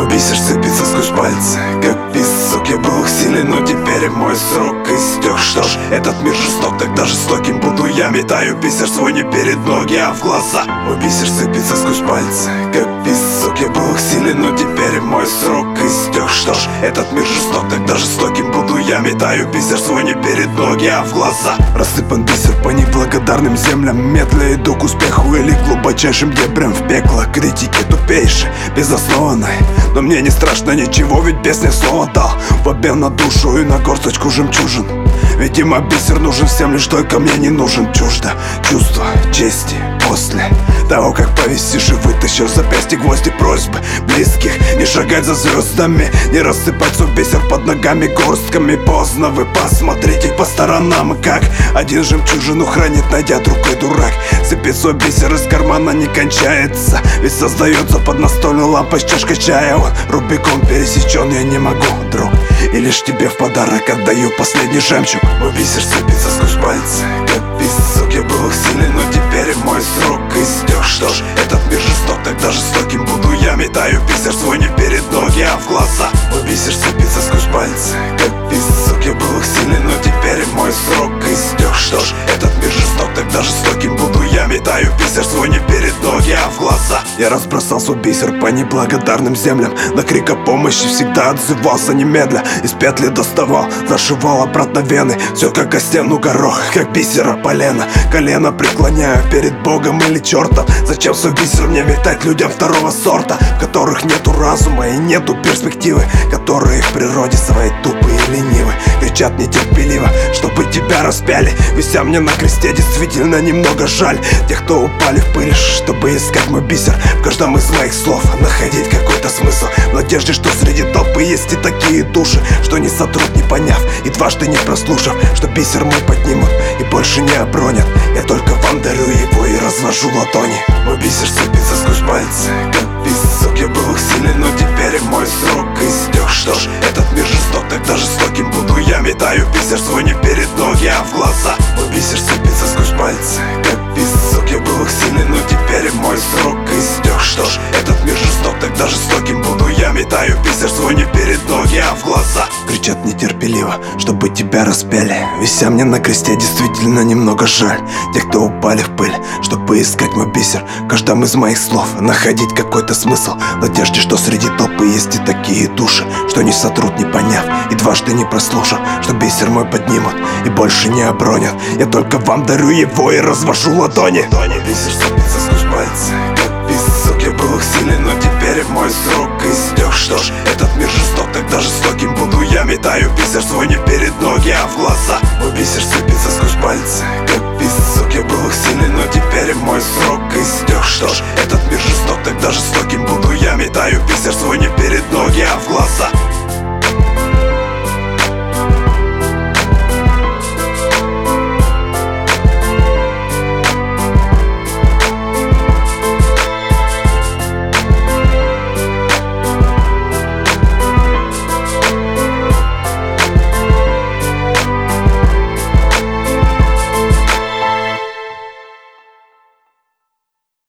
Мой бисер сыпется сквозь пальцы, как песок. Я был силен, но теперь мой срок истек. Что ж, этот мир жесток, тогда жестоким буду я. Метаю бисер свой не перед ноги, а в глаза. Мой бисер сыпется сквозь пальцы, как песок. Я был силен, но теперь мой срок истек. Что ж, этот мир жесток, тогда жестоким буду я. Метаю бисер свой не перед ноги, а в глаза. Рассыпан бисер по неблагодарным землям. Медля иду к успеху или к глубочайшим дебрям в пекло. Критики тупейшей, безоснованной, но мне не страшно ничего, ведь песня слово дал в обмен на душу и на горсточку жемчужин. Видимо, бисер нужен всем, лишь только мне не нужен. Чуждо чувство чести после того, как повесишь и вытащишь в запястье гвозди просьбы близких. Не шагать за звездами, не рассыпать свой бисер под ногами горстками. Поздно вы посмотрите по сторонам, как один жемчужину хранит, найдя другой дурак. Сыпет свой бисер из кармана не кончается, ведь создается под настольной лампой с чашкой чая. Он рубикон пересечен, я не могу, друг, и лишь тебе в подарок отдаю последний жемчуг. Мой бисер сыпется сквозь пальцы, как песок. Я был силен, но теперь мой срок истек. Что ж, этот мир жесток, тогда жестоким буду я. Метаю бисер свой не перед ноги, а в глаза. Мой бисер сыпется сквозь пальцы, как песок. Я был силен, но теперь мой срок истек. Что ж, этот мир жесток, тогда жестоким буду я. Метаю бисер свой не перед ноги, а в глаза. Я разбросал свой бисер по неблагодарным землям. На крик о помощи всегда отзывался немедля. Из петли доставал, зашивал обратно вены. Все как о стену горох, как бисера полено. Колено преклоняю перед Богом или чертом. Зачем свой бисер мне метать людям второго сорта, в которых нету разума и нету перспективы, которые в природе своей тупые и ленивы. Кричат нетерпеливо, чтобы тебя распяли, вися мне на кресте действительно немного жаль тех, кто упали в пыль, чтобы искать мой бисер в каждом из моих слов, находить какой-то смысл в надежде, что среди толпы есть и такие души, что не сотрут, не поняв и дважды не прослушав, что бисер мой поднимут и больше не обронят. Я только вам дарю его и развожу ладони. Мой бисер сыпется сквозь пальцы, как песок. Я был силен, но теперь мой срок истек. Что ж, этот мир жесток, тогда жестоким буду я. Метаю бисер свой не перед ноги, а в глаза. Мой бисер сыпется сквозь пальцы, как песок. Я был силен, но теперь мой срок истек. Что ж, этот мир жесток, тогда жестоким буду я. Метаю бисер свой не перед ноги, а в глаза. Кричат нетерпеливо, чтобы тебя распяли, вися мне на кресте действительно немного жаль тех, кто упали в пыль, чтобы искать мой бисер в каждом из моих слов, находить какой-то смысл в надежде, что среди толпы есть и такие души, что не сотрут, не поняв и дважды не прослушав, что бисер мой поднимут и больше не обронят. Я только вам дарю его и развожу ладони. Бисер сыпется сквозь пальцы, как песок. Я был силен, но теперь мой срок истек. Что ж, этот мир жесток, тогда жестоким буду я. Метаю бисер свой не перед ноги, а в глаза. Мой бисер сыпется сквозь пальцы, как песок. Я был силен, но теперь мой срок истек. Что ж, этот мир жесток, тогда жестоким буду я. Метаю бисер свой не перед ноги, а в глаза.